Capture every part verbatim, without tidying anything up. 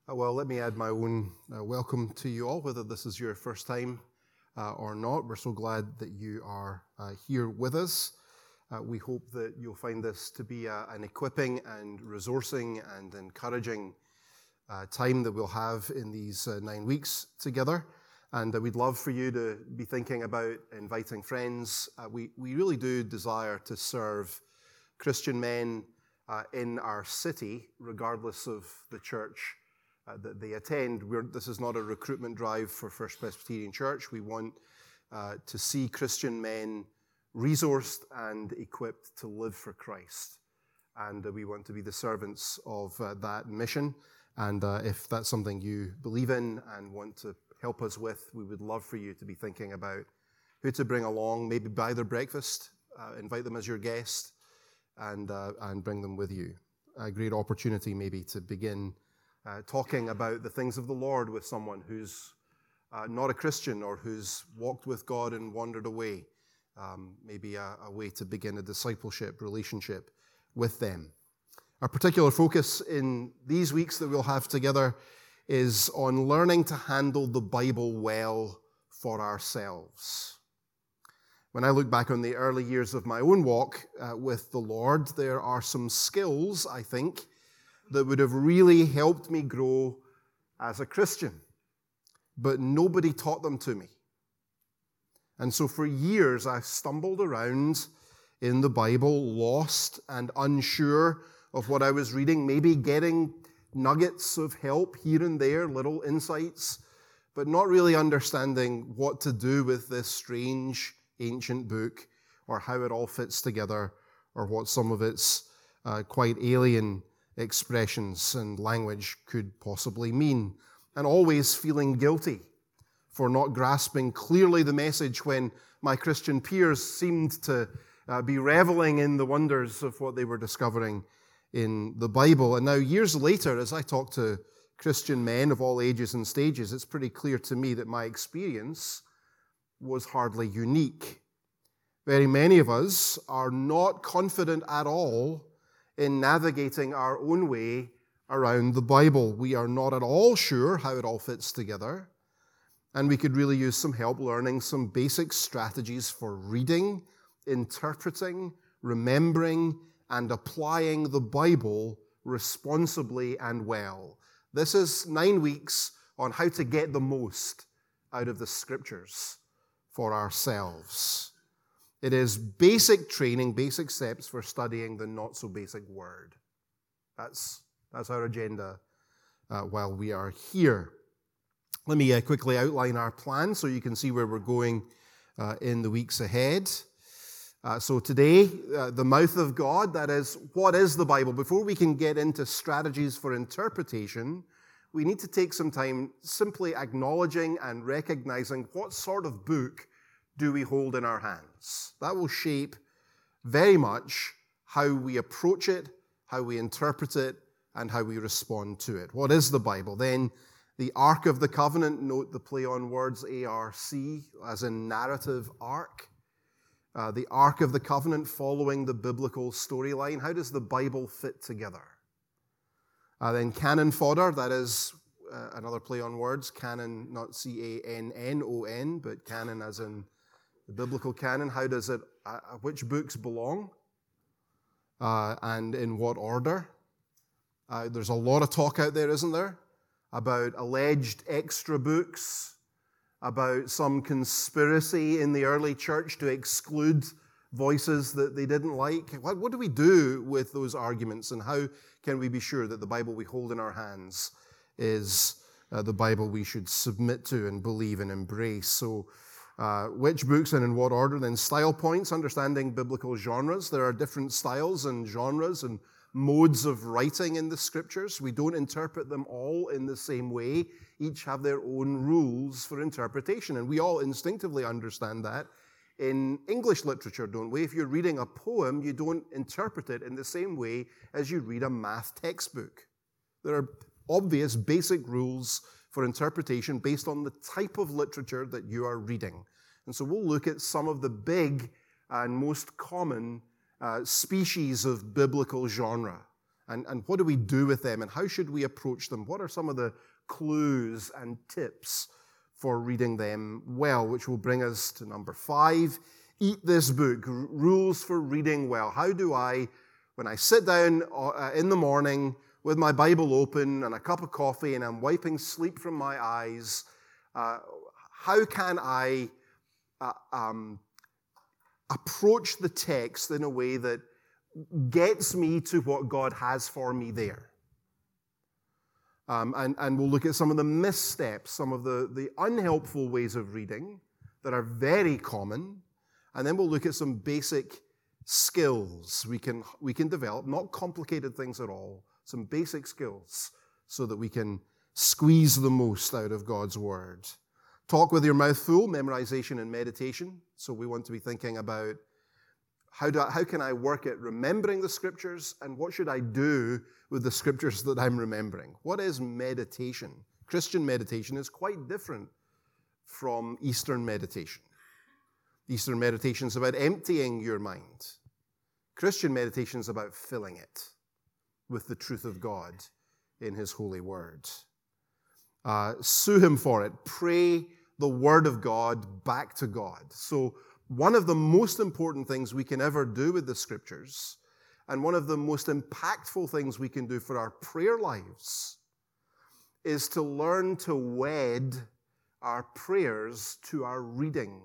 Uh, well, let me add my own uh, welcome to you all, whether this is your first time uh, or not. We're so glad that you are uh, here with us. Uh, we hope that you'll find this to be a, an equipping and resourcing and encouraging uh, time that we'll have in these uh, nine weeks together. And uh, we'd love for you to be thinking about inviting friends. Uh, we, we really do desire to serve Christian men uh, in our city, regardless of the church Uh, that they attend. We're, this is not a recruitment drive for First Presbyterian Church. We want uh, to see Christian men resourced and equipped to live for Christ. And uh, we want to be the servants of uh, that mission. And uh, if that's something you believe in and want to help us with, we would love for you to be thinking about who to bring along, maybe buy their breakfast, uh, invite them as your guest, and, uh, and bring them with you. A great opportunity maybe to begin Uh, talking about the things of the Lord with someone who's uh, not a Christian or who's walked with God and wandered away. Um, maybe a, a way to begin a discipleship relationship with them. Our particular focus in these weeks that we'll have together is on learning to handle the Bible well for ourselves. When I look back on the early years of my own walk uh, with the Lord, there are some skills, I think, that would have really helped me grow as a Christian. But nobody taught them to me. And so for years I stumbled around in the Bible, lost and unsure of what I was reading, maybe getting nuggets of help here and there, little insights, but not really understanding what to do with this strange ancient book or how it all fits together or what some of its uh, quite alien expressions and language could possibly mean, and always feeling guilty for not grasping clearly the message when my Christian peers seemed to uh, be reveling in the wonders of what they were discovering in the Bible. And now, years later, as I talk to Christian men of all ages and stages, it's pretty clear to me that my experience was hardly unique. Very many of us are not confident at all in navigating our own way around the Bible. We are not at all sure how it all fits together, and we could really use some help learning some basic strategies for reading, interpreting, remembering, and applying the Bible responsibly and well. This is nine weeks on how to get the most out of the Scriptures for ourselves. It is basic training, basic steps for studying the not-so-basic Word. That's, that's our agenda uh, while we are here. Let me uh, quickly outline our plan so you can see where we're going uh, in the weeks ahead. Uh, so today, uh, the mouth of God, that is, what is the Bible? Before we can get into strategies for interpretation, we need to take some time simply acknowledging and recognizing what sort of book do we hold in our hands. That will shape very much how we approach it, how we interpret it, and how we respond to it. What is the Bible? Then the Ark of the Covenant, note the play on words, A R C, as in narrative ark. Uh, the Ark of the Covenant following the biblical storyline. How does the Bible fit together? Uh, then canon fodder, that is uh, another play on words. Canon, not C A N N O N, but canon as in the biblical canon. How does it, uh, which books belong, uh, and in what order? Uh, there's a lot of talk out there, isn't there, about alleged extra books, about some conspiracy in the early church to exclude voices that they didn't like. What, what do we do with those arguments, and how can we be sure that the Bible we hold in our hands is uh, the Bible we should submit to and believe and embrace? So, Uh, which books and in what order? Then style points, understanding biblical genres. There are different styles and genres and modes of writing in the Scriptures. We don't interpret them all in the same way. Each have their own rules for interpretation, and we all instinctively understand that in English literature, don't we? If you're reading a poem, you don't interpret it in the same way as you read a math textbook. There are obvious basic rules for interpretation based on the type of literature that you are reading. And so we'll look at some of the big and most common uh, species of biblical genre And, and what do we do with them, and how should we approach them? What are some of the clues and tips for reading them well, which will bring us to number five, Eat This Book, Rules for Reading Well. How do I, when I sit down uh, in the morning with my Bible open and a cup of coffee and I'm wiping sleep from my eyes, uh, how can I uh, um, approach the text in a way that gets me to what God has for me there? Um, and, and we'll look at some of the missteps, some of the, the unhelpful ways of reading that are very common. And then we'll look at some basic skills we can, we can develop, not complicated things at all, some basic skills so that we can squeeze the most out of God's Word. Talk with your mouth full, memorization and meditation. So we want to be thinking about how, do I, how can I work at remembering the Scriptures, and what should I do with the Scriptures that I'm remembering? What is meditation? Christian meditation is quite different from Eastern meditation. Eastern meditation is about emptying your mind. Christian meditation is about filling it with the truth of God in His holy Word. Uh, sue Him for it. Pray the Word of God back to God. So one of the most important things we can ever do with the Scriptures, and one of the most impactful things we can do for our prayer lives, is to learn to wed our prayers to our reading.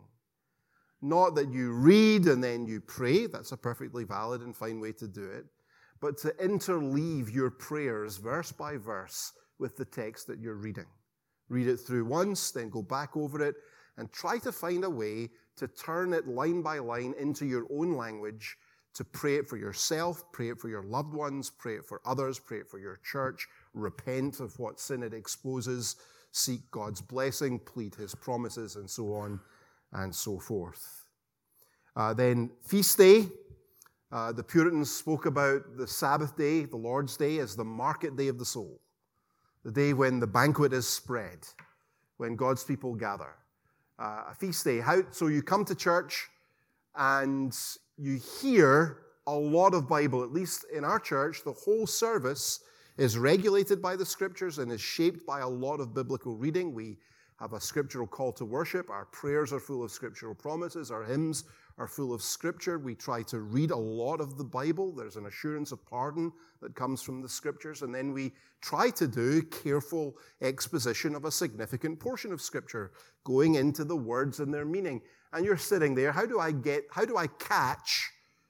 Not that you read and then you pray, that's a perfectly valid and fine way to do it, but to interleave your prayers verse by verse with the text that you're reading. Read it through once, then go back over it, and try to find a way to turn it line by line into your own language, to pray it for yourself, pray it for your loved ones, pray it for others, pray it for your church, repent of what sin it exposes, seek God's blessing, plead His promises, and so on and so forth. Uh, then feast day. Uh, the Puritans spoke about the Sabbath day, the Lord's day, as the market day of the soul, the day when the banquet is spread, when God's people gather. Uh, a feast day. How, so you come to church and you hear a lot of Bible. At least in our church, the whole service is regulated by the Scriptures and is shaped by a lot of biblical reading. We have a scriptural call to worship. Our prayers are full of scriptural promises. Our hymns are full of Scripture. We try to read a lot of the Bible. There's an assurance of pardon that comes from the Scriptures. And then we try to do careful exposition of a significant portion of Scripture, going into the words and their meaning. And you're sitting there, how do I get, how do I catch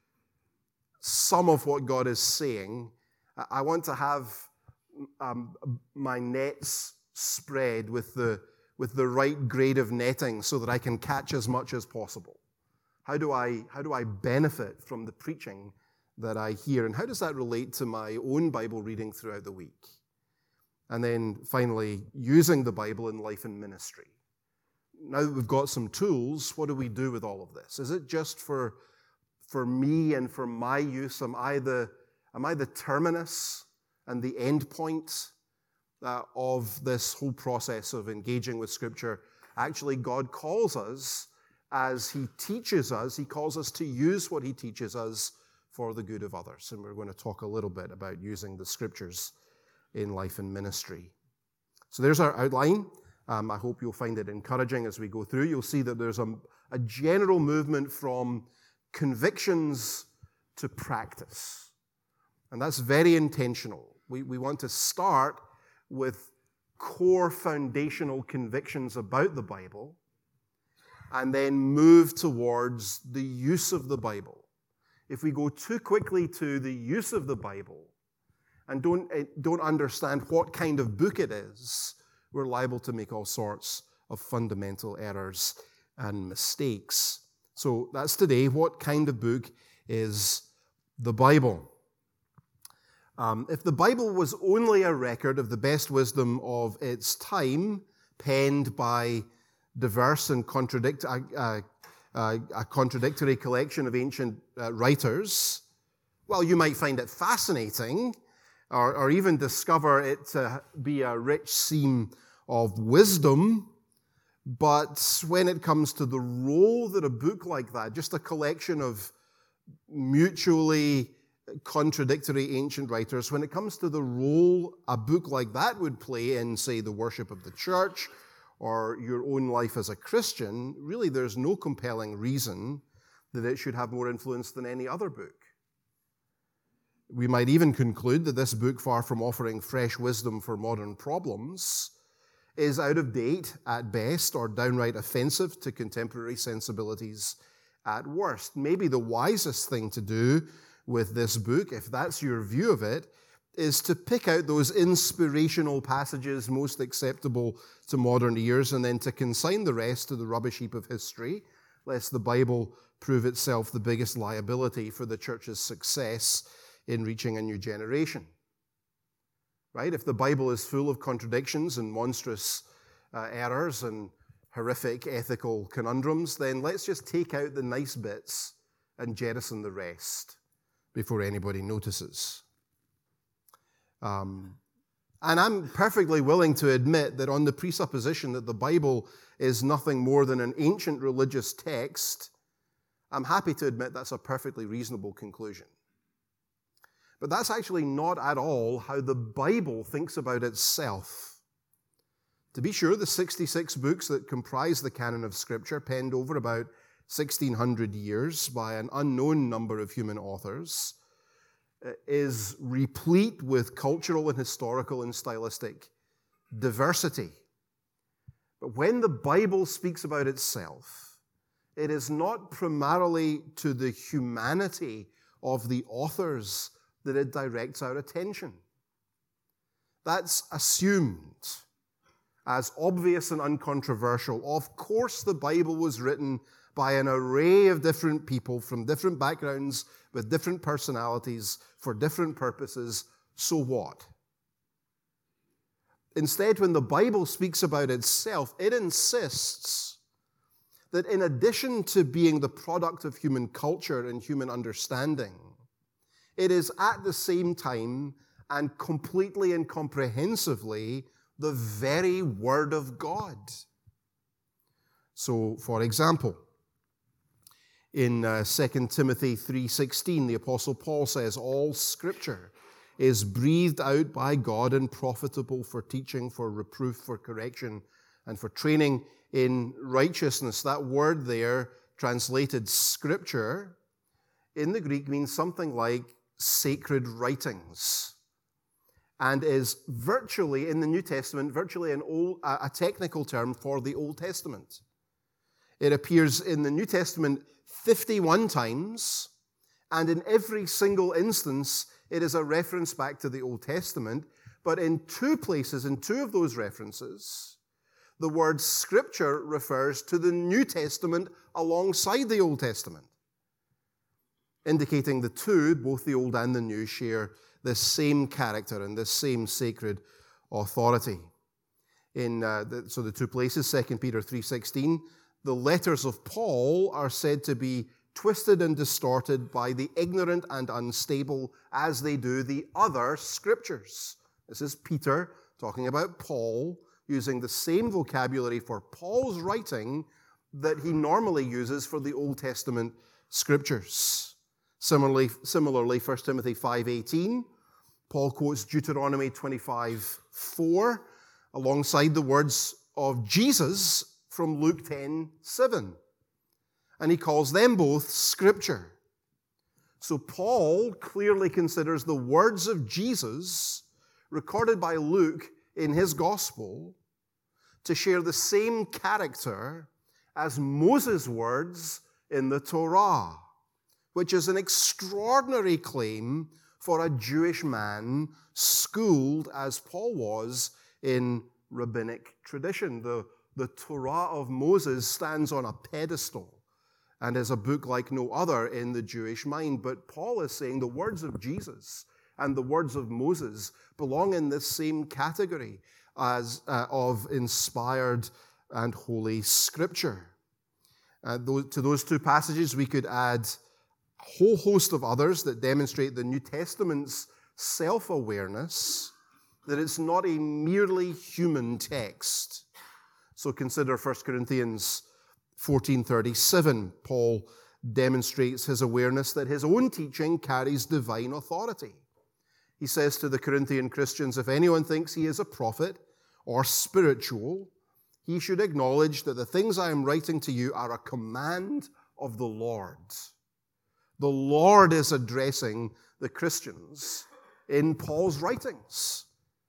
some of what God is saying? I want to have um, my nets spread with the with the right grade of netting so that I can catch as much as possible. How do I, how do I benefit from the preaching that I hear? And how does that relate to my own Bible reading throughout the week? And then finally, using the Bible in life and ministry. Now that we've got some tools, what do we do with all of this? Is it just for, for me and for my use? Am I the, am I the terminus and the end point uh, of this whole process of engaging with Scripture? Actually, God calls us, as He teaches us, He calls us to use what He teaches us for the good of others. And we're going to talk a little bit about using the Scriptures in life and ministry. So there's our outline. Um, I hope you'll find it encouraging as we go through. You'll see that there's a, a general movement from convictions to practice. And that's very intentional. We, we want to start with core foundational convictions about the Bible, and then move towards the use of the Bible. If we go too quickly to the use of the Bible and don't, don't understand what kind of book it is, we're liable to make all sorts of fundamental errors and mistakes. So that's today. What kind of book is the Bible? Um, if the Bible was only a record of the best wisdom of its time, penned by diverse and contradict, uh, uh, uh, a contradictory collection of ancient uh, writers, well, you might find it fascinating, or, or even discover it to be a rich seam of wisdom. But when it comes to the role that a book like that, just a collection of mutually contradictory ancient writers, when it comes to the role a book like that would play in, say, the worship of the church or your own life as a Christian, really there's no compelling reason that it should have more influence than any other book. We might even conclude that this book, far from offering fresh wisdom for modern problems, is out of date at best or downright offensive to contemporary sensibilities at worst. Maybe the wisest thing to do with this book, if that's your view of it, is to pick out those inspirational passages most acceptable to modern ears and then to consign the rest to the rubbish heap of history, lest the Bible prove itself the biggest liability for the church's success in reaching a new generation. Right? If the Bible is full of contradictions and monstrous uh, errors and horrific ethical conundrums, then let's just take out the nice bits and jettison the rest before anybody notices. Um, and I'm perfectly willing to admit that on the presupposition that the Bible is nothing more than an ancient religious text, I'm happy to admit that's a perfectly reasonable conclusion. But that's actually not at all how the Bible thinks about itself. To be sure, the sixty-six books that comprise the canon of Scripture, penned over about sixteen hundred years by an unknown number of human authors, is replete with cultural and historical and stylistic diversity. But when the Bible speaks about itself, it is not primarily to the humanity of the authors that it directs our attention. That's assumed as obvious and uncontroversial. Of course, the Bible was written by an array of different people from different backgrounds with different personalities for different purposes. So what? Instead, when the Bible speaks about itself, it insists that in addition to being the product of human culture and human understanding, it is at the same time and completely and comprehensively the very Word of God. So, for example, in uh, Second Timothy three sixteen, the Apostle Paul says, all Scripture is breathed out by God and profitable for teaching, for reproof, for correction, and for training in righteousness. That word there, translated Scripture, in the Greek means something like sacred writings, and is virtually, in the New Testament, virtually an old, a technical term for the Old Testament. It appears in the New Testament fifty-one times, and in every single instance, it is a reference back to the Old Testament, but in two places, in two of those references, the word Scripture refers to the New Testament alongside the Old Testament, indicating the two, both the Old and the New, share this same character and this same sacred authority. In uh, the, so the two places, Second Peter three sixteen, the letters of Paul are said to be twisted and distorted by the ignorant and unstable as they do the other Scriptures. This is Peter talking about Paul, using the same vocabulary for Paul's writing that he normally uses for the Old Testament Scriptures. Similarly, similarly, First Timothy five eighteen, Paul quotes Deuteronomy twenty-five four alongside the words of Jesus from Luke ten seven. And he calls them both Scripture. So Paul clearly considers the words of Jesus, recorded by Luke in his gospel, to share the same character as Moses' words in the Torah, which is an extraordinary claim for a Jewish man schooled as Paul was in rabbinic tradition. The, the Torah of Moses stands on a pedestal and is a book like no other in the Jewish mind. But Paul is saying the words of Jesus and the words of Moses belong in this same category as uh, of inspired and holy Scripture. Uh, those, to those two passages, we could add whole host of others that demonstrate the New Testament's self-awareness that it's not a merely human text. So consider First Corinthians fourteen thirty-seven. Paul demonstrates his awareness that his own teaching carries divine authority. He says to the Corinthian Christians, if anyone thinks he is a prophet or spiritual, he should acknowledge that the things I am writing to you are a command of the Lord. The Lord is addressing the Christians in Paul's writings.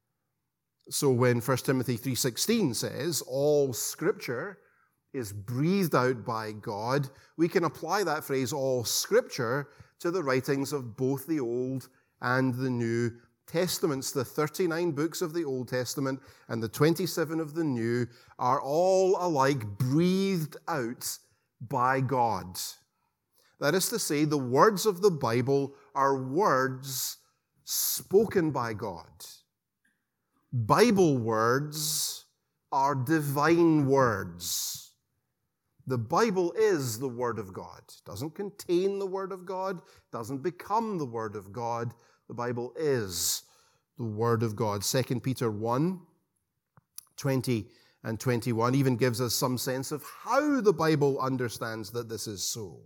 So when First Timothy three sixteen says, all Scripture is breathed out by God, we can apply that phrase, all Scripture, to the writings of both the Old and the New Testaments. The thirty-nine books of the Old Testament and the twenty-seven of the New are all alike breathed out by God. That is to say, the words of the Bible are words spoken by God. Bible words are divine words. The Bible is the Word of God. It doesn't contain the Word of God, doesn't become the Word of God. The Bible is the Word of God. Second Peter one, twenty and twenty-one even gives us some sense of how the Bible understands that this is so.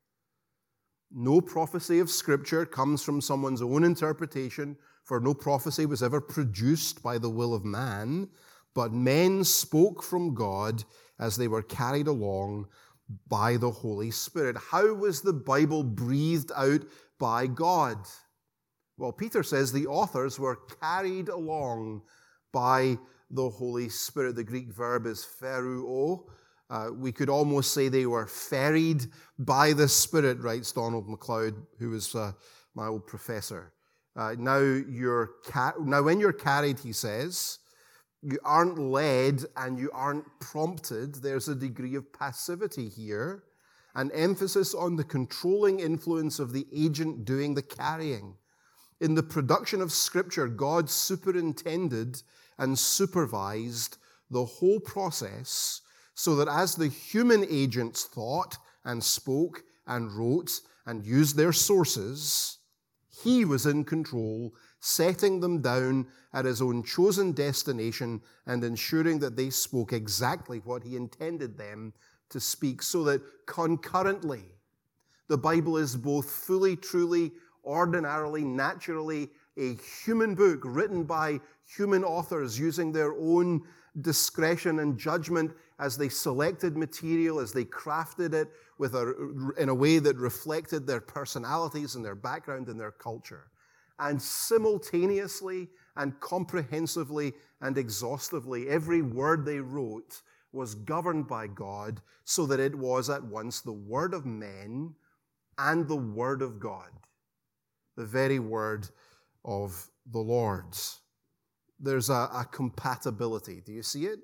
No prophecy of Scripture comes from someone's own interpretation, for no prophecy was ever produced by the will of man, but men spoke from God as they were carried along by the Holy Spirit. How was the Bible breathed out by God? Well, Peter says the authors were carried along by the Holy Spirit. The Greek verb is pheruo. Uh, we could almost say they were ferried by the Spirit, writes Donald MacLeod, who was uh, my old professor. Uh, now, you're ca- now, when you're carried, he says, you aren't led and you aren't prompted. There's a degree of passivity here, an emphasis on the controlling influence of the agent doing the carrying. In the production of Scripture, God superintended and supervised the whole process so that as the human agents thought and spoke and wrote and used their sources, he was in control, setting them down at his own chosen destination and ensuring that they spoke exactly what he intended them to speak, so that concurrently the Bible is both fully, truly, ordinarily, naturally a human book written by human authors using their own discretion and judgment as they selected material, as they crafted it with a, in a way that reflected their personalities and their background and their culture. And simultaneously and comprehensively and exhaustively, every word they wrote was governed by God so that it was at once the word of men and the word of God, the very word of the Lord. There's a, a compatibility. Do you see it?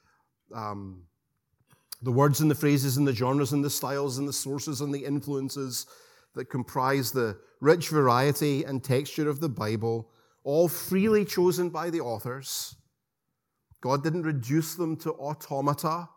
Um, the words and the phrases and the genres and the styles and the sources and the influences that comprise the rich variety and texture of the Bible, all freely chosen by the authors. God didn't reduce them to automata,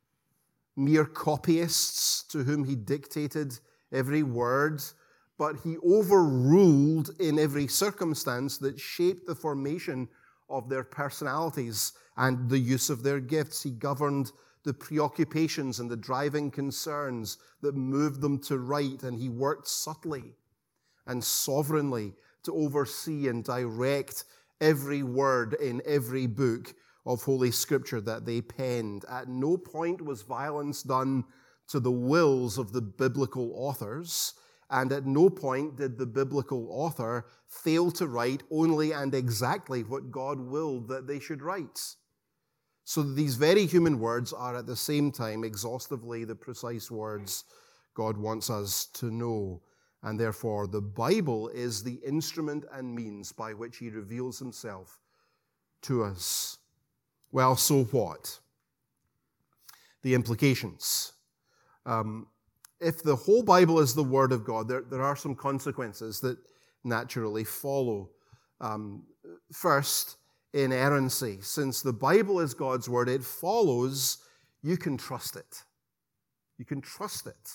mere copyists to whom he dictated every word, but he overruled in every circumstance that shaped the formation of their personalities and the use of their gifts. He governed the preoccupations and the driving concerns that moved them to write, and he worked subtly and sovereignly to oversee and direct every word in every book of Holy Scripture that they penned. At no point was violence done to the wills of the biblical authors, and at no point did the biblical author fail to write only and exactly what God willed that they should write. So these very human words are at the same time exhaustively the precise words God wants us to know. And therefore, the Bible is the instrument and means by which he reveals himself to us. Well, so what? The implications. Um, if the whole Bible is the Word of God, there, there are some consequences that naturally follow. Um, first, inerrancy. Since the Bible is God's Word, it follows you can trust it. You can trust it.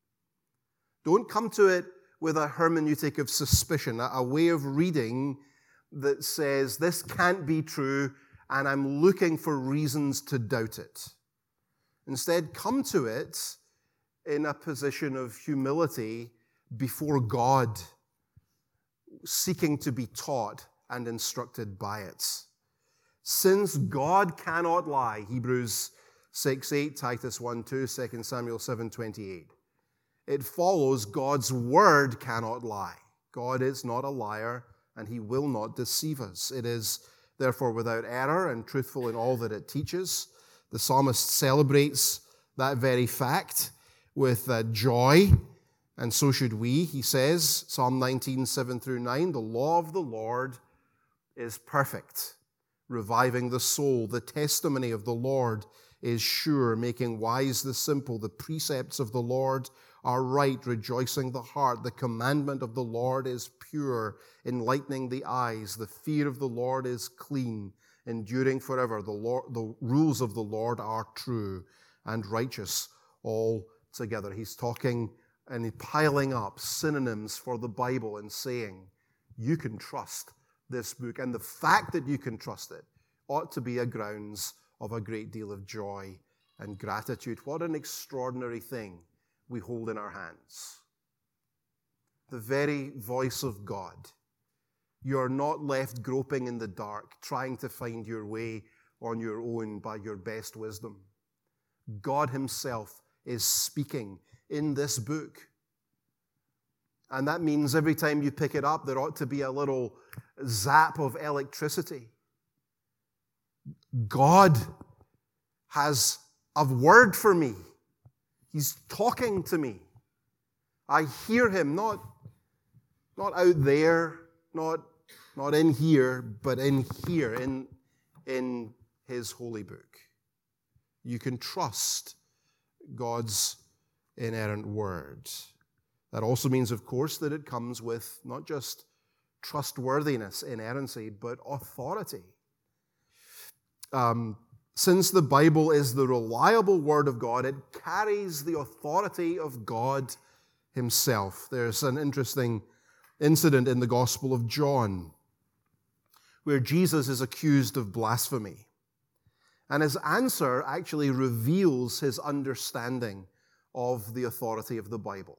Don't come to it with a hermeneutic of suspicion, a, a way of reading that says, this can't be true, and I'm looking for reasons to doubt it. Instead, come to it in a position of humility before God, seeking to be taught and instructed by it. Since God cannot lie, Hebrews six eight, Titus one two, Second Samuel seven twenty-eight, it follows God's word cannot lie. God is not a liar, and he will not deceive us. It is therefore without error and truthful in all that it teaches. The psalmist celebrates that very fact with uh, joy, and so should we. He says, Psalm nineteen, seven through nine, the law of the Lord is perfect, reviving the soul. The testimony of the Lord is sure, making wise the simple. The precepts of the Lord are right, rejoicing the heart. The commandment of the Lord is pure, enlightening the eyes. The fear of the Lord is clean, enduring forever. The, Lord, the rules of the Lord are true and righteous altogether. He's talking and piling up synonyms for the Bible and saying, you can trust this book. And the fact that you can trust it ought to be a grounds of a great deal of joy and gratitude. What an extraordinary thing we hold in our hands. The very voice of God. You are not left groping in the dark, trying to find your way on your own by your best wisdom. God himself is speaking in this book. And that means every time you pick it up, there ought to be a little zap of electricity. God has a word for me. He's talking to me. I hear him, not, not out there, not, not in here, but in here, in, in his holy book. You can trust God's inerrant word. That also means, of course, that it comes with not just trustworthiness, inerrancy, but authority. Um, since the Bible is the reliable word of God, it carries the authority of God himself. There's an interesting incident in the Gospel of John where Jesus is accused of blasphemy. And his answer actually reveals his understanding of the authority of the Bible.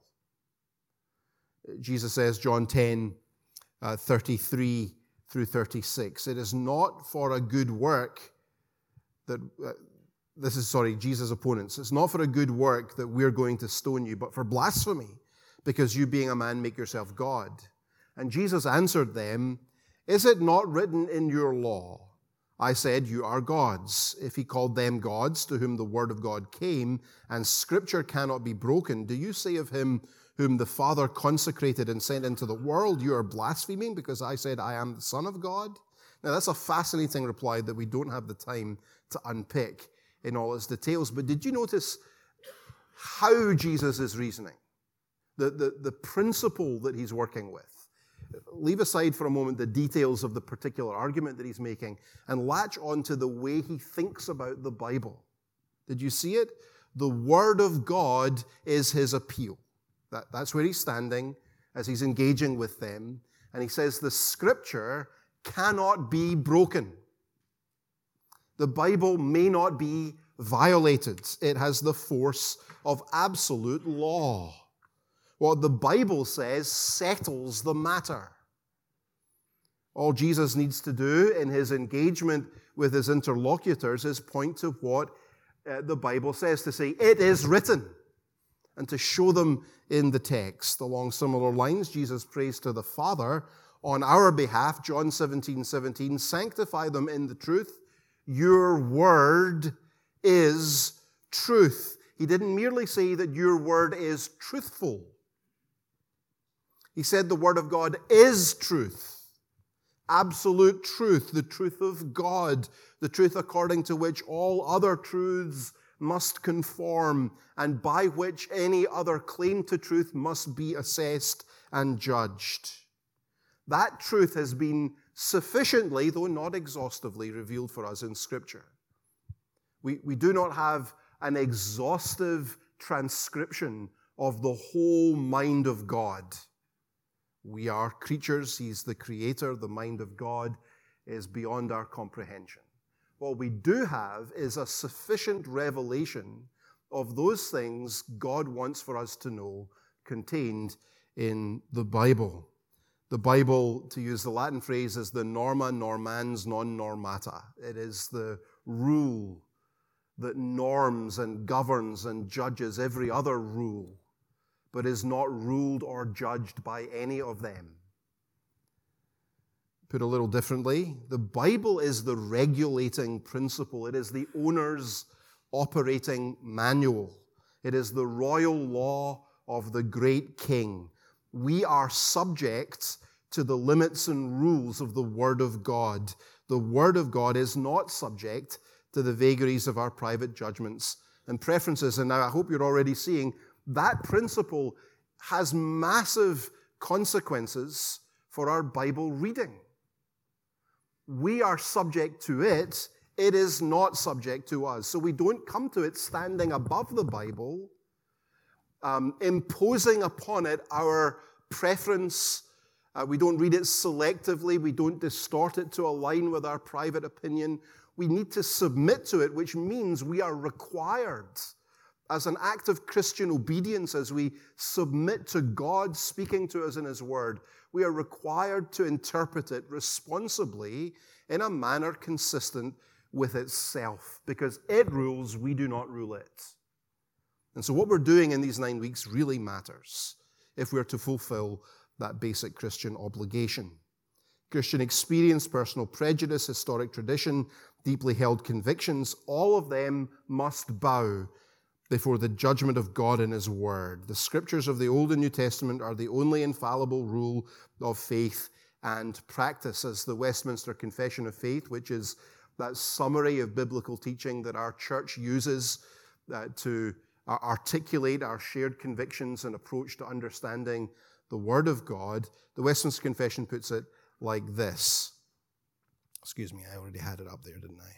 Jesus says, John ten, uh, thirty-three through thirty-six, it is not for a good work that, uh, this is, sorry, Jesus' opponents, it's not for a good work that we're going to stone you, but for blasphemy, because you being a man make yourself God. And Jesus answered them, is it not written in your law, I said, you are gods? If he called them gods to whom the word of God came, and scripture cannot be broken, do you say of him whom the Father consecrated and sent into the world, you are blaspheming because I said I am the Son of God? Now that's a fascinating reply that we don't have the time to unpick in all its details. But did you notice how Jesus is reasoning? The, the, the principle that he's working with. Leave aside for a moment the details of the particular argument that he's making and latch on to the way he thinks about the Bible. Did you see it? The Word of God is his appeal. That, that's where he's standing as he's engaging with them. And he says the Scripture cannot be broken. The Bible may not be violated. It has the force of absolute law. What the Bible says settles the matter. All Jesus needs to do in his engagement with his interlocutors is point to what uh, the Bible says, to say, it is written, and to show them in the text. Along similar lines, Jesus prays to the Father on our behalf, John seventeen seventeen, sanctify them in the truth. Your word is truth. He didn't merely say that your word is truthful. He said the word of God is truth. Absolute truth, the truth of God, the truth according to which all other truths must conform, and by which any other claim to truth must be assessed and judged. That truth has been sufficiently, though not exhaustively, revealed for us in Scripture. We, we do not have an exhaustive transcription of the whole mind of God. We are creatures. He's the creator. The mind of God is beyond our comprehension. What we do have is a sufficient revelation of those things God wants for us to know contained in the Bible. The Bible, to use the Latin phrase, is the norma normans non normata. It is the rule that norms and governs and judges every other rule, but is not ruled or judged by any of them. Put a little differently, the Bible is the regulating principle. It is the owner's operating manual. It is the royal law of the great king. We are subject to the limits and rules of the Word of God. The Word of God is not subject to the vagaries of our private judgments and preferences. And now I hope you're already seeing that principle has massive consequences for our Bible reading. We are subject to it. It is not subject to us. So we don't come to it standing above the Bible, um, imposing upon it our preference. Uh, we don't read it selectively. We don't distort it to align with our private opinion. We need to submit to it, which means we are required, as an act of Christian obedience, as we submit to God speaking to us in His Word, we are required to interpret it responsibly in a manner consistent with itself, because it rules, we do not rule it. And so what we're doing in these nine weeks really matters if we're to fulfill that basic Christian obligation. Christian experience, personal prejudice, historic tradition, deeply held convictions, all of them must bow before the judgment of God in His Word. The Scriptures of the Old and New Testament are the only infallible rule of faith and practice. As the Westminster Confession of Faith, which is that summary of biblical teaching that our church uses uh, to uh, articulate our shared convictions and approach to understanding the Word of God, the Westminster Confession puts it like this. Excuse me, I already had it up there, didn't I?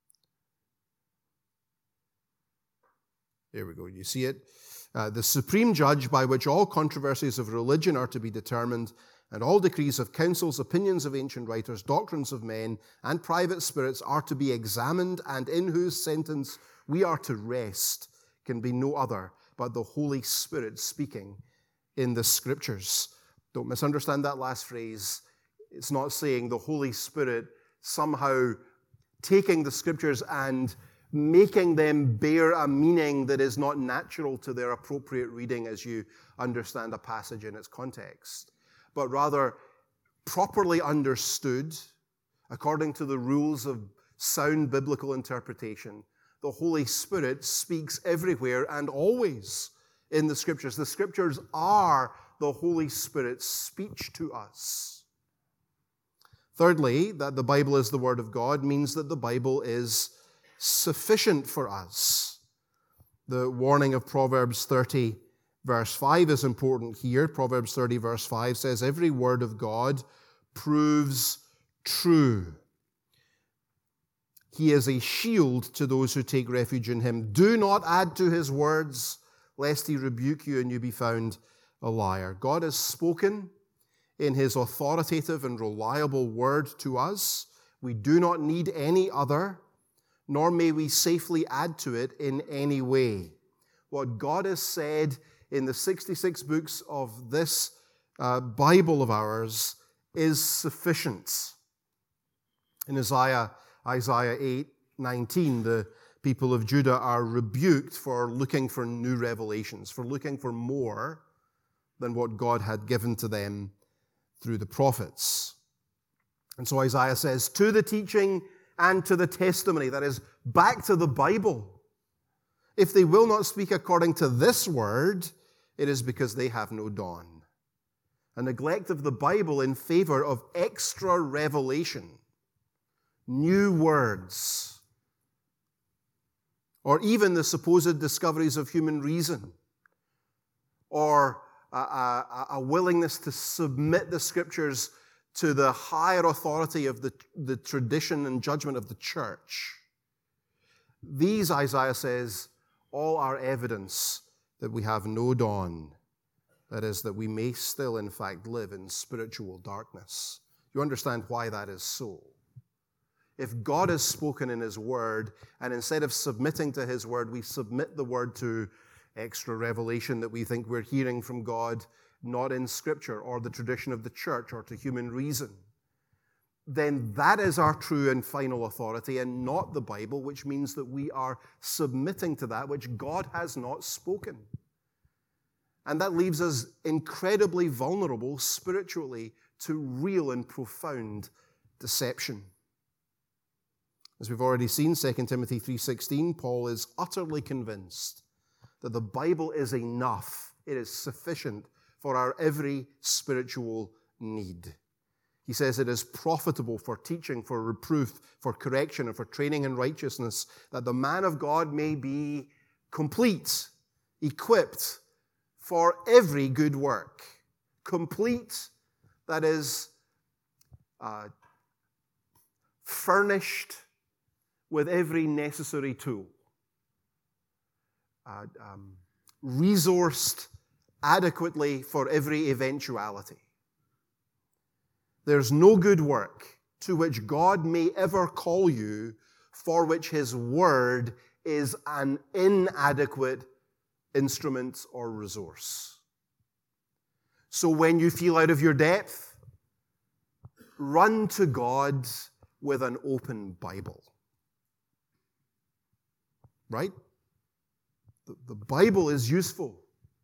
There we go. You see it? Uh, the supreme judge by which all controversies of religion are to be determined, and all decrees of councils, opinions of ancient writers, doctrines of men, and private spirits are to be examined, and in whose sentence we are to rest, can be no other but the Holy Spirit speaking in the Scriptures. Don't misunderstand that last phrase. It's not saying the Holy Spirit somehow taking the Scriptures and making them bear a meaning that is not natural to their appropriate reading as you understand a passage in its context, but rather properly understood according to the rules of sound biblical interpretation. The Holy Spirit speaks everywhere and always in the Scriptures. The Scriptures are the Holy Spirit's speech to us. Thirdly, that the Bible is the Word of God means that the Bible is sufficient for us. The warning of Proverbs thirty, verse five is important here. Proverbs thirty, verse five says, "Every word of God proves true. He is a shield to those who take refuge in Him. Do not add to His words, lest He rebuke you and you be found a liar." God has spoken in His authoritative and reliable word to us. We do not need any other, nor may we safely add to it in any way. What God has said in the sixty-six books of this uh, Bible of ours is sufficient. In Isaiah, Isaiah eight nineteen, the people of Judah are rebuked for looking for new revelations, for looking for more than what God had given to them through the prophets. And so Isaiah says, to the teaching and to the testimony, that is, back to the Bible. If they will not speak according to this word, it is because they have no dawn. A neglect of the Bible in favor of extra revelation, new words, or even the supposed discoveries of human reason, or a, a, a willingness to submit the Scriptures to the higher authority of the, the tradition and judgment of the church. These, Isaiah says, all are evidence that we have no dawn. That is, that we may still, in fact, live in spiritual darkness. You understand why that is so. If God has spoken in his word, and instead of submitting to his word, we submit the word to extra revelation that we think we're hearing from God, not in Scripture or the tradition of the church or to human reason, then that is our true and final authority and not the Bible, which means that we are submitting to that which God has not spoken. And that leaves us incredibly vulnerable spiritually to real and profound deception. As we've already seen, Second Timothy three sixteen, Paul is utterly convinced that the Bible is enough. It is sufficient for our every spiritual need. He says it is profitable for teaching, for reproof, for correction, and for training in righteousness, that the man of God may be complete, equipped for every good work. Complete, that is, uh, furnished with every necessary tool. Uh, um, resourced adequately for every eventuality. There's no good work to which God may ever call you for which his word is an inadequate instrument or resource. So when you feel out of your depth, run to God with an open Bible. Right? The, the Bible is useful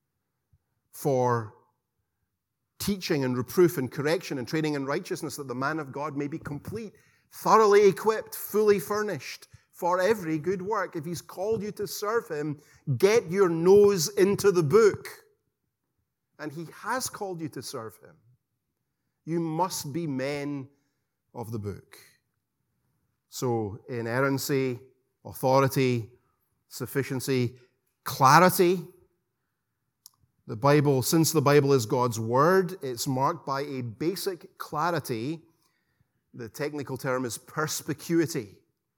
for teaching and reproof and correction and training in righteousness, that the man of God may be complete, thoroughly equipped, fully furnished for every good work. If he's called you to serve him, get your nose into the book. And he has called you to serve him. You must be men of the book. So, inerrancy, authority, sufficiency, clarity. The Bible, since the Bible is God's word, it's marked by a basic clarity. The technical term is perspicuity.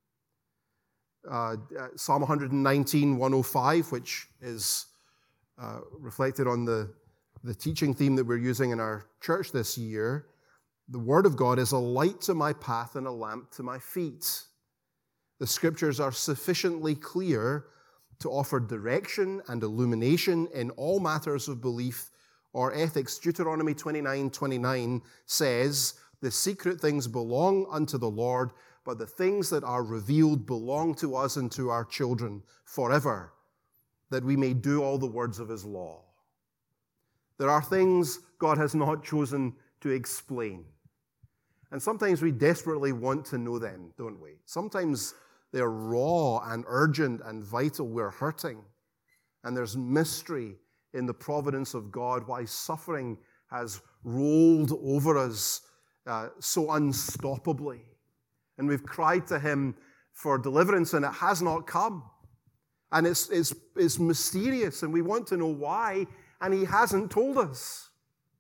Uh, Psalm one nineteen, one oh five, which is uh, reflected on the, the teaching theme that we're using in our church this year. The word of God is a light to my path and a lamp to my feet. The scriptures are sufficiently clear to offer direction and illumination in all matters of belief or ethics. Deuteronomy twenty-nine twenty-nine says, the secret things belong unto the Lord, but the things that are revealed belong to us and to our children forever, that we may do all the words of his law. There are things God has not chosen to explain. And sometimes we desperately want to know them, don't we? Sometimes they're raw and urgent and vital. We're hurting. And there's mystery in the providence of God, why suffering has rolled over us uh, so unstoppably. And we've cried to him for deliverance, and it has not come. And it's, it's, it's mysterious, and we want to know why, and he hasn't told us.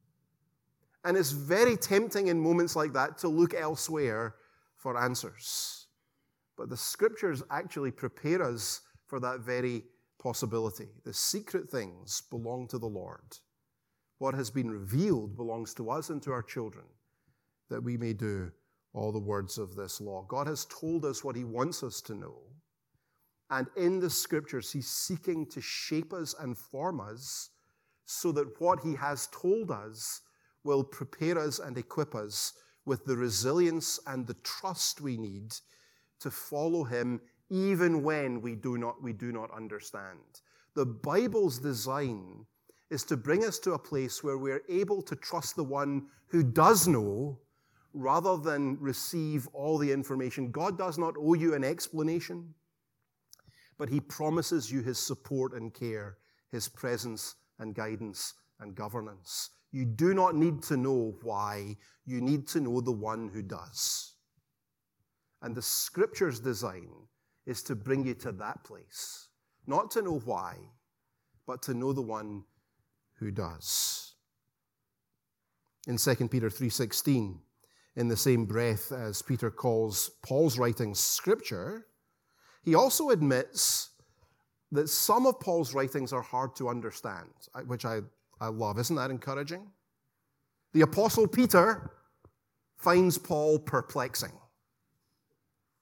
And it's very tempting in moments like that to look elsewhere for answers. But the scriptures actually prepare us for that very possibility. The secret things belong to the Lord. What has been revealed belongs to us and to our children, that we may do all the words of this law. God has told us what he wants us to know. And in the scriptures, he's seeking to shape us and form us so that what he has told us will prepare us and equip us with the resilience and the trust we need to follow him even when we do not, we do not understand. The Bible's design is to bring us to a place where we're able to trust the one who does know rather than receive all the information. God does not owe you an explanation, but he promises you his support and care, his presence and guidance and governance. You do not need to know why. You need to know the one who does. And the scripture's design is to bring you to that place. Not to know why, but to know the one who does. In Second Peter three sixteen, in the same breath as Peter calls Paul's writings scripture, he also admits that some of Paul's writings are hard to understand, which I, I love. Isn't that encouraging? The Apostle Peter finds Paul perplexing.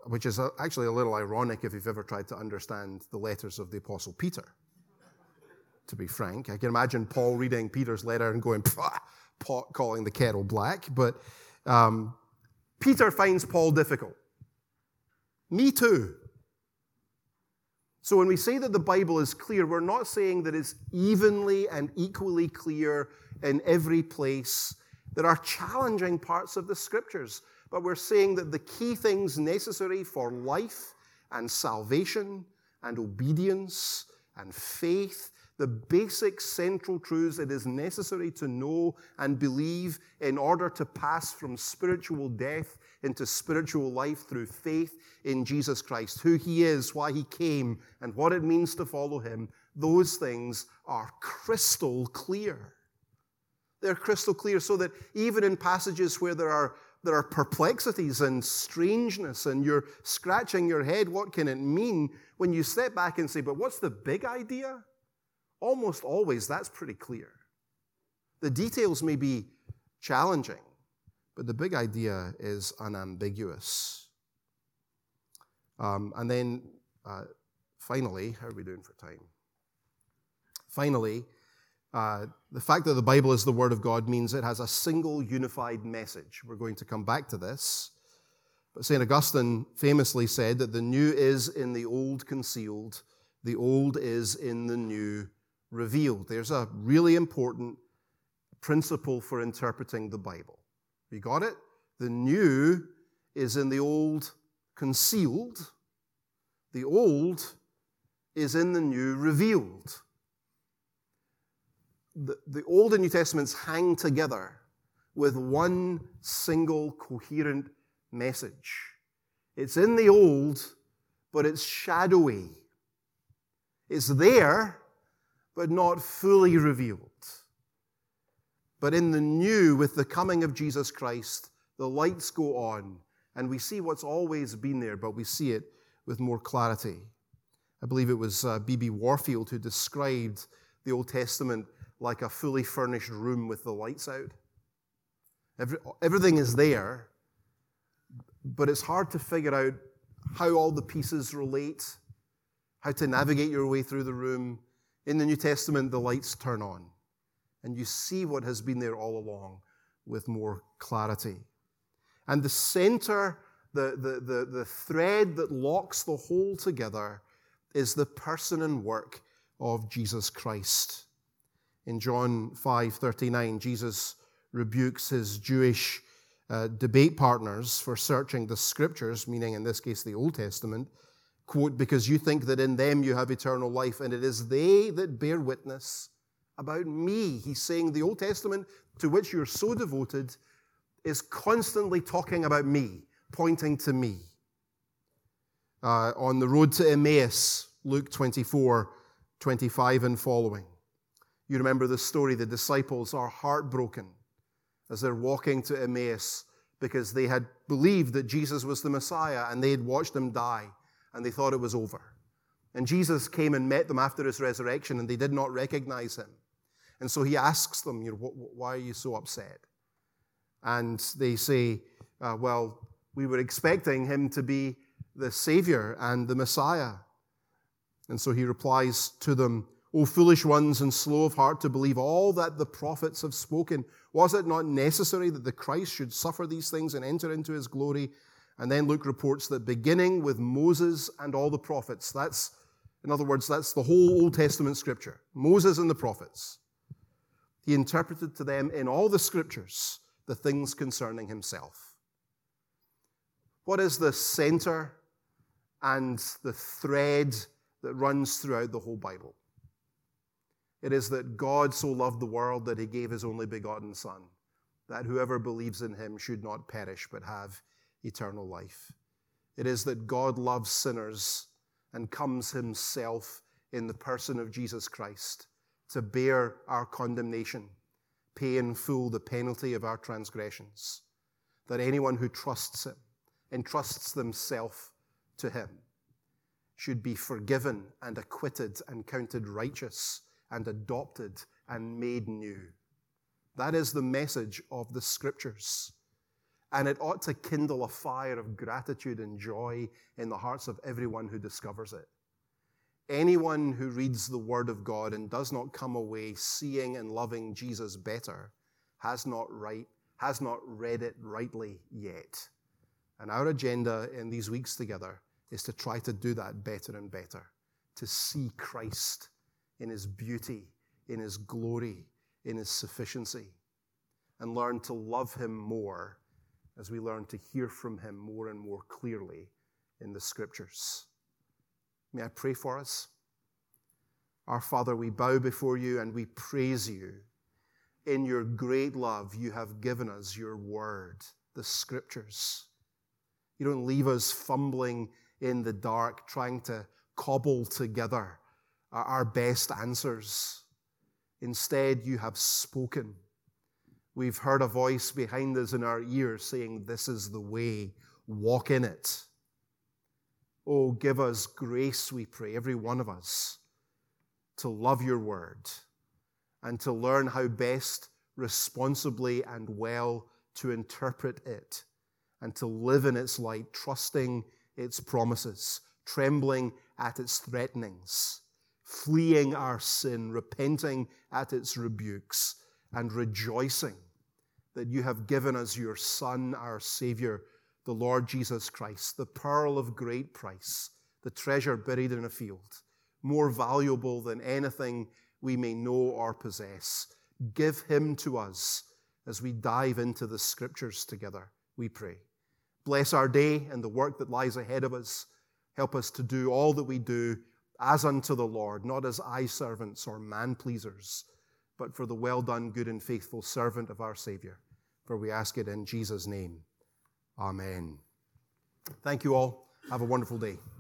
which is actually a little ironic if you've ever tried to understand the letters of the Apostle Peter. To be frank, I can imagine Paul reading Peter's letter and going, pot calling the kettle black. But um, Peter finds Paul difficult. Me too. So when we say that the Bible is clear, we're not saying that it's evenly and equally clear in every place. There are challenging parts of the Scriptures, but we're saying that the key things necessary for life and salvation and obedience and faith, the basic central truths it is necessary to know and believe in order to pass from spiritual death into spiritual life through faith in Jesus Christ, who He is, why He came, and what it means to follow Him, those things are crystal clear. They're crystal clear so that even in passages where there are, there are perplexities and strangeness and you're scratching your head, what can it mean? When you step back and say, but what's the big idea? Almost always that's pretty clear. The details may be challenging, but the big idea is unambiguous. Um, and then uh, finally, how are we doing for time? Finally, uh, the fact that the Bible is the Word of God means it has a single unified message. We're going to come back to this. But Saint Augustine famously said that the new is in the old concealed, the old is in the new revealed. There's a really important principle for interpreting the Bible. You got it? The new is in the old concealed. The old is in the new revealed. The, the Old and New Testaments hang together with one single coherent message. It's in the old, but it's shadowy. It's there, but not fully revealed. But in the new, with the coming of Jesus Christ, the lights go on, and we see what's always been there, but we see it with more clarity. I believe it was uh, B B Warfield who described the Old Testament like a fully furnished room with the lights out. Every, everything is there, but it's hard to figure out how all the pieces relate, how to navigate your way through the room. In the New Testament, the lights turn on, and you see what has been there all along with more clarity. And the center, the, the, the, the thread that locks the whole together is the person and work of Jesus Christ. In John five thirty-nine, Jesus rebukes his Jewish uh, debate partners for searching the Scriptures, meaning in this case the Old Testament, quote, because you think that in them you have eternal life, and it is they that bear witness about me. He's saying the Old Testament, to which you're so devoted, is constantly talking about me, pointing to me. Uh, on the road to Emmaus, Luke twenty-four, twenty-five and following. You remember the story, the disciples are heartbroken as they're walking to Emmaus because they had believed that Jesus was the Messiah and they had watched him die and they thought it was over. And Jesus came and met them after his resurrection and they did not recognize him. And so he asks them, you know, why are you so upset? And they say, uh, well, we were expecting him to be the Savior and the Messiah. And so he replies to them, O foolish ones and slow of heart to believe all that the prophets have spoken. Was it not necessary that the Christ should suffer these things and enter into his glory? And then Luke reports that beginning with Moses and all the prophets, that's, in other words, that's the whole Old Testament Scripture, Moses and the prophets. He interpreted to them in all the Scriptures the things concerning himself. What is the center and the thread that runs throughout the whole Bible? It is that God so loved the world that he gave his only begotten Son, that whoever believes in him should not perish but have eternal life. It is that God loves sinners and comes himself in the person of Jesus Christ to bear our condemnation, pay in full the penalty of our transgressions, that anyone who trusts him, entrusts themselves to him, should be forgiven and acquitted and counted righteous and adopted and made new. That is the message of the Scriptures. And it ought to kindle a fire of gratitude and joy in the hearts of everyone who discovers it. Anyone who reads the Word of God and does not come away seeing and loving Jesus better has not right, has not read it rightly yet. And our agenda in these weeks together is to try to do that better and better, to see Christ in his beauty, in his glory, in his sufficiency, and learn to love him more as we learn to hear from him more and more clearly in the Scriptures. May I pray for us? Our Father, we bow before you and we praise you. In your great love, you have given us your word, the Scriptures. You don't leave us fumbling in the dark, trying to cobble together our best answers. Instead, you have spoken. We've heard a voice behind us in our ears saying, "This is the way, walk in it." Oh, give us grace, we pray, every one of us, to love your word and to learn how best responsibly and well to interpret it and to live in its light, trusting its promises, trembling at its threatenings, fleeing our sin, repenting at its rebukes, and rejoicing that you have given us your Son, our Savior, the Lord Jesus Christ, the pearl of great price, the treasure buried in a field, more valuable than anything we may know or possess. Give him to us as we dive into the Scriptures together, we pray. Bless our day and the work that lies ahead of us. Help us to do all that we do as unto the Lord, not as eye-servants or man-pleasers, but for the well-done, good and faithful servant of our Savior. For we ask it in Jesus' name. Amen. Thank you all. Have a wonderful day.